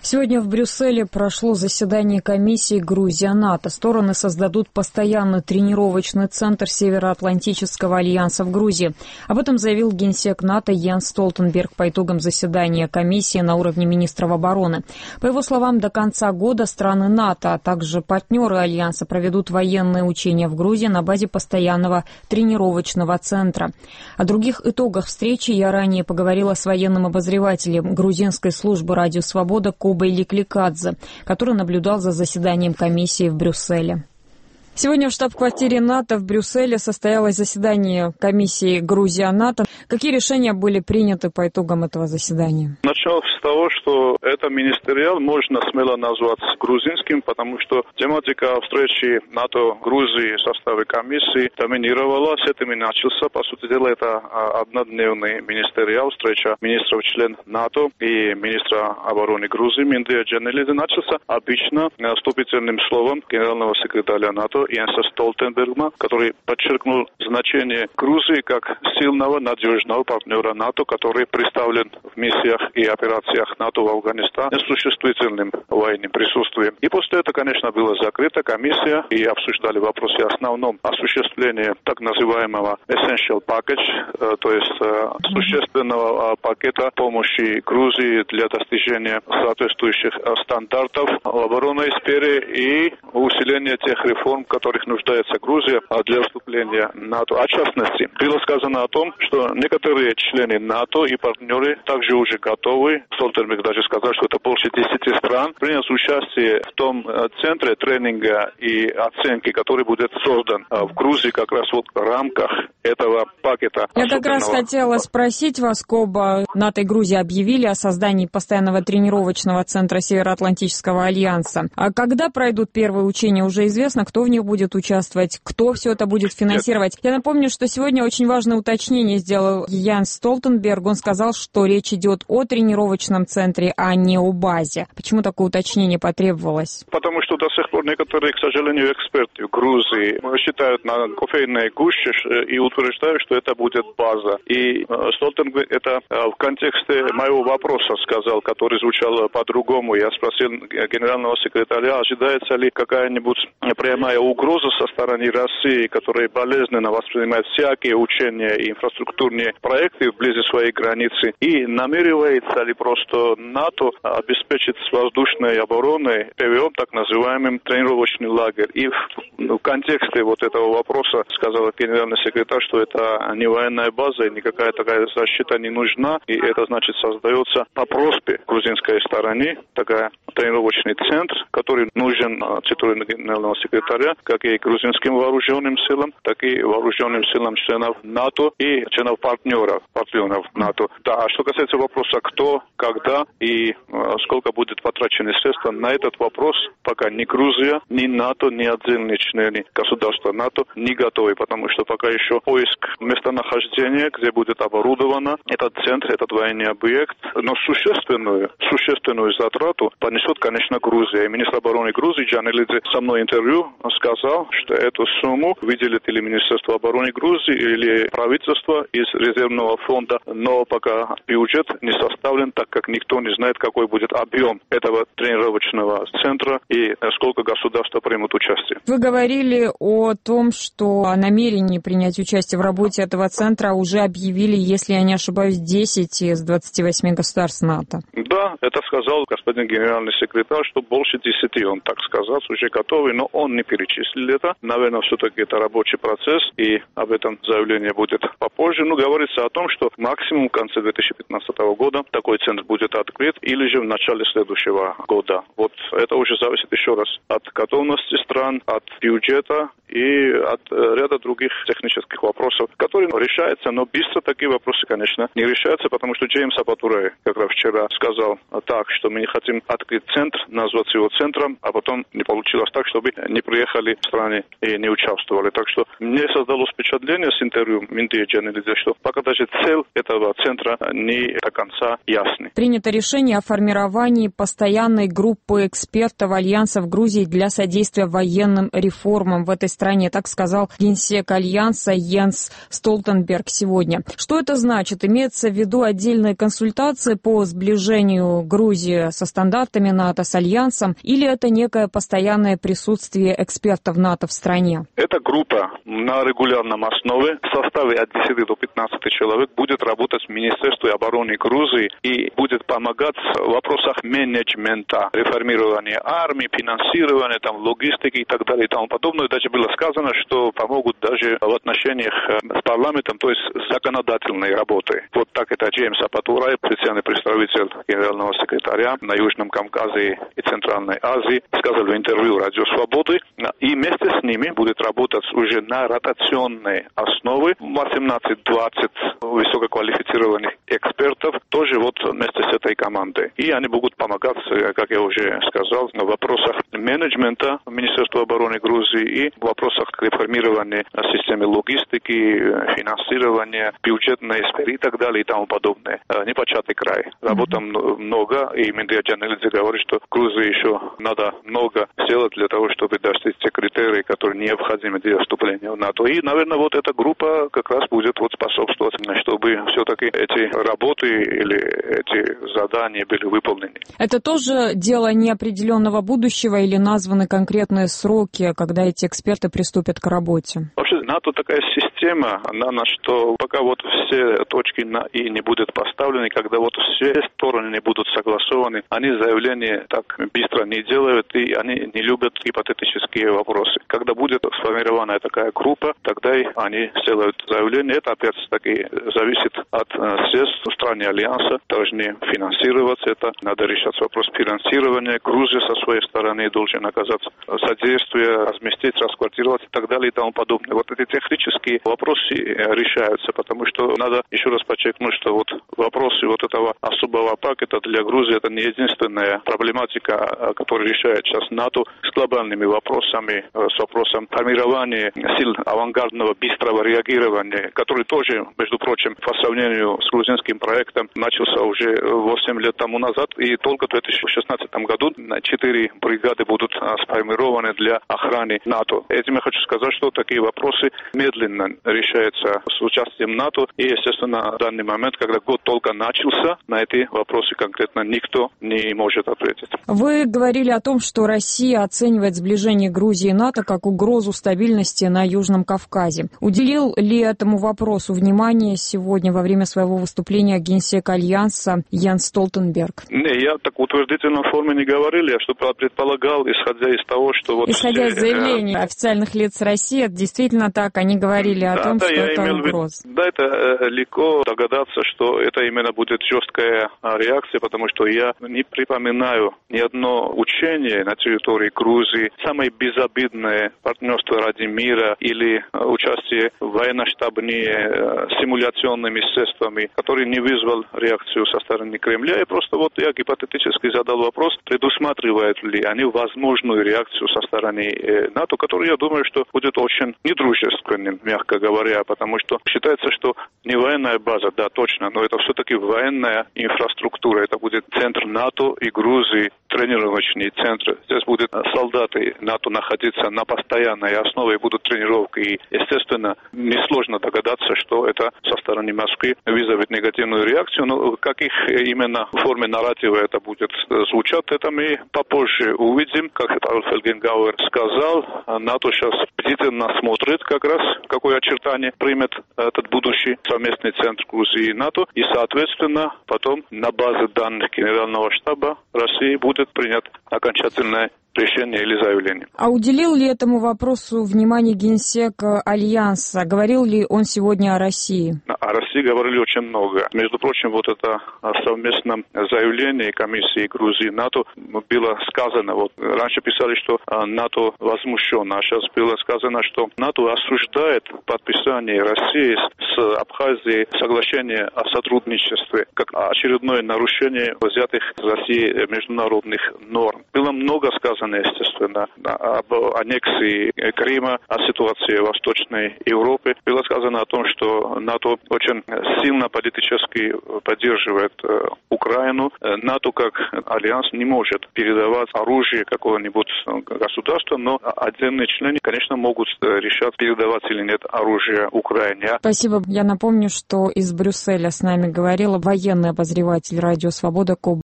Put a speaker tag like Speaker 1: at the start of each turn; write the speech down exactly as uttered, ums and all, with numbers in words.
Speaker 1: Сегодня в Брюсселе прошло заседание комиссии Грузия-НАТО. Стороны создадут постоянный тренировочный центр Североатлантического альянса в Грузии. Об этом заявил генсек НАТО Йенс Столтенберг по итогам заседания комиссии на уровне министров обороны. По его словам, до конца года страны НАТО, а также партнеры альянса проведут военные учения в Грузии на базе постоянного тренировочного центра. О других итогах встречи я ранее поговорила с военным обозревателем грузинской службы «Радио Свобода» Кобой Ликликадзе, который наблюдал за заседанием комиссии в Брюсселе. Сегодня в штаб-квартире НАТО в Брюсселе состоялось заседание комиссии Грузия-НАТО. Какие решения были приняты по итогам этого заседания?
Speaker 2: Начал с того, что это министериал можно смело назвать грузинским, потому что тематика встречи НАТО-Грузии в составе комиссии доминировала, с этим и начался. По сути дела, это однодневный министериал, встреча министров-членов НАТО и министра обороны Грузии Миндия Джанелиди начался обычно вступительным словом генерального секретаря НАТО Йенса Столтенберга, который подчеркнул значение Грузии как сильного, надежного партнера НАТО, который представлен в миссиях и операциях НАТО в Афганистане с существительным военным присутствием. И после этого, конечно, была закрыта комиссия и обсуждали вопросы основном осуществления так называемого essential package, то есть существенного пакета помощи Грузии для достижения соответствующих стандартов в оборонной сфере и усиления тех реформ, в которых нуждается Грузия для вступления в НАТО. А в частности, было сказано о том, что некоторые члены НАТО и партнеры также уже готовы. Столтенберг даже сказал, что это больше десяти стран принять участие в том центре тренинга и оценки, который будет создан в Грузии как раз вот в рамках этого пакета.
Speaker 1: Я как раз хотела спросить вас, Коба. НАТО и Грузия объявили о создании постоянного тренировочного центра Североатлантического альянса. А когда пройдут первые учения, уже известно, кто в них будет участвовать, кто все это будет финансировать. Я напомню, что сегодня очень важное уточнение сделал Йенс Столтенберг. Он сказал, что речь идет о тренировочном центре, а не о базе. Почему такое уточнение потребовалось?
Speaker 2: Потому что до сих пор некоторые, к сожалению, эксперты в Грузии считают на кофейной гуще и утверждают, что это будет база. И Столтенберг это в контексте моего вопроса сказал, который звучал по-другому. Я спросил генерального секретаря, ожидается ли какая-нибудь прямая угроза со стороны России, которая болезненно воспринимает всякие учения и инфраструктурные проекты вблизи своей границы, и намеревается ли просто НАТО обеспечить с воздушной обороной ПВО, так называемым тренировочный лагерь. И в, в контексте вот этого вопроса сказал генеральный секретарь, что это не военная база, и никакая такая защита не нужна, и это значит создается по просьбе грузинской стороны такая тренировочный центр, который нужен, цитирую генерального секретаря, как и грузинским вооруженным силам, так и вооруженным силам членов НАТО и членов партнеров, партнеров НАТО. Да, а что касается вопроса, кто, когда и э, сколько будет потрачено средства, на этот вопрос пока ни Грузия, ни НАТО, ни отдельные члены государства НАТО не готовы, потому что пока еще поиск местонахождения, где будет оборудовано этот центр, этот военный объект, но существенную, существенную затрату понесет, конечно, Грузия. И министр обороны Грузии Джанелиди со мной интервью сказал, что эту сумму выделит или Министерство обороны Грузии, или правительство из резервного фонда, но пока бюджет не составлен, так как никто не знает, какой будет объем этого тренировочного центра и сколько государства примут участие.
Speaker 1: Вы говорили о том, что о намерении принять участие в работе этого центра уже объявили, если я не ошибаюсь, десять из двадцати восьми государств НАТО.
Speaker 2: Да, это сказал господин генеральный секретарь, что больше десяти, он так сказал, уже готовы, но он не перечислил это. Наверное, все-таки это рабочий процесс, и об этом заявление будет попозже. Но говорится о том, что максимум в конце две тысячи пятнадцатого года такой центр будет открыт, или же в начале следующего года. Вот это уже зависит еще раз от готовности стран, от бюджета и от ряда других технических вопросов, которые решаются, но быстро такие вопросы, конечно, не решаются, потому что Джеймс Апатурай как раз вчера сказал так, что мы не хотим открыть центр, назвать его центром, а потом не получилось так, чтобы не приехали в стране и не участвовали. Так что мне создалось впечатление с интервью Миндия Джанелиди, что пока даже цель этого центра не до конца ясны.
Speaker 1: Принято решение о формировании постоянной группы экспертов Альянса в Грузии для содействия военным реформам в этой стране, так сказал генсек Альянса Йенс Столтенберг сегодня. Что это значит? Имеется в виду отдельные консультации по сближению Грузии со стандартами НАТО с Альянсом, или это некое постоянное присутствие экспертов НАТО в стране?
Speaker 2: Эта группа на регулярном основе в составе от десяти до пятнадцати человек будет работать в Министерстве обороны Грузии и будет помогать в вопросах менеджмента, реформирования армии, финансирования, там, логистики и так далее и тому подобное. Даже было сказано, что помогут даже в отношениях с парламентом, то есть законодательной работы. Вот так это Джеймс Апатурай, специальный представитель генерального секретаря на Южном Кавказе и Центральной Азии, сказал в интервью «Радио Свободы». И вместе с ними будет работать уже на ротационной основе восемнадцать-двадцать высококвалифицированных экспертов, тоже вот вместе с этой командой. И они будут помогать, как я уже сказал, в вопросах менеджмента Министерства обороны Грузии и в вопросах реформирования системы логистики, финансирования, бюджетной сферы и так далее и тому подобное. Непочатый край. Работы mm-hmm. много, и Миндия Джанелидзе говорит, что Грузии еще надо много сделать для того, чтобы достичь те критерии, которые необходимы для вступления в НАТО. И, наверное, вот эта группа как раз будет вот способствовать, чтобы все-таки эти работы или эти задания были выполнены.
Speaker 1: Это тоже дело неопределенного будущего или названы конкретные сроки, когда эти эксперты приступят к работе?
Speaker 2: Вообще, НАТО такая система, она, что пока вот все точки на «и» не будут поставлены, когда вот все стороны не будут согласованы, они заявления так быстро не делают, и они не любят гипотетические вопросы. Когда будет сформирована такая группа, тогда и они сделают заявление. Это опять-таки зависит от средств в стране Альянса, должны финансировать это, надо решать вопрос финансирования. Грузия со своей стороны должен оказать содействие, разместить, расквартировать и так далее и тому подобное. Вот эти технические вопросы решаются, потому что надо еще раз подчеркнуть, что вот вопросы вот этого особого пакета для Грузии это не единственная проблематика, которая решает сейчас НАТО с глобальными вопросами, с вопросом формирования сил авангардного быстрого реагирования, который тоже, между прочим, по сравнению с грузинским проектом начался уже восемь лет тому назад, и только в две тысячи шестнадцатом году четыре бригады будут сформированы для охраны НАТО. Этим я хочу сказать, что такие вопросы медленно решаются с участием НАТО, и, естественно, в данный момент, когда год только начался, на эти вопросы конкретно никто не может ответить.
Speaker 1: Вы говорили о том, что Россия оценивает сближение Грузии и НАТО как угрозу стабильности на Южном Кавказе. Уделил ли этому вопросу внимание сегодня во время своего выступления генсек Альянса Йенс Столтенберг?
Speaker 2: Не, я так в утвердительной форме не говорил, я что предполагал, исходя из того, что... Вот
Speaker 1: исходя из заявлений э... официальных лиц России, это действительно так, они говорили о да, том, да, что это угроза.
Speaker 2: Да, это э, легко догадаться, что это именно будет жесткая э, реакция, потому что я не припоминаю ни одно учение на территории Грузии, самое безобидное партнерство ради мира или э, участие в военно-штабные э, симуляционными средствами, который не вызвал реакцию со стороны Кремля. И просто вот я гипотетически задал вопрос, предусматривают ли они возможную реакцию со стороны э, НАТО, которую, я думаю, что будет очень недружественным, мягко говоря, потому что считается, что не военная база, да, точно, но это все-таки военная инфраструктура. Это будет центр НАТО и Грузии, тренировочный центр. Здесь будут солдаты НАТО находиться на постоянной основе, будут тренировки. И, естественно, несложно догадаться, что это со стороны Москвы вызовет негативную реакцию. Но как их именно в форме нарратива это будет звучать, это мы попозже увидим. Как Пауль Фельгенгауэр сказал, НАТО сейчас бдительно смотрит как раз, какое очертание примет этот будущий совместный центр Грузии и НАТО. И, соответственно, потом на базе данных Генерального штаба России будет принят окончательное решение или заявление.
Speaker 1: А уделил ли этому вопросу внимание генсек Альянса? Говорил ли он сегодня о России?
Speaker 2: О России говорили очень много. Между прочим, вот это совместном заявлении комиссии Грузии и НАТО было сказано, вот раньше писали, что НАТО возмущено, а сейчас было сказано, что НАТО осуждает подписание России с Абхазией соглашения о сотрудничестве как очередное нарушение взятых с Россией международных норм. Было много сказано, естественно, об аннексии Крыма, о ситуации в Восточной Европе. Было сказано о том, что НАТО очень сильно политически поддерживает Украину. НАТО как альянс не может передавать оружие какого-нибудь государства, но отдельные члены, конечно, могут решать, передавать или нет оружие Украине.
Speaker 1: Спасибо. Я напомню, что из Брюсселя с нами говорила военный обозреватель Радио Свобода Коб.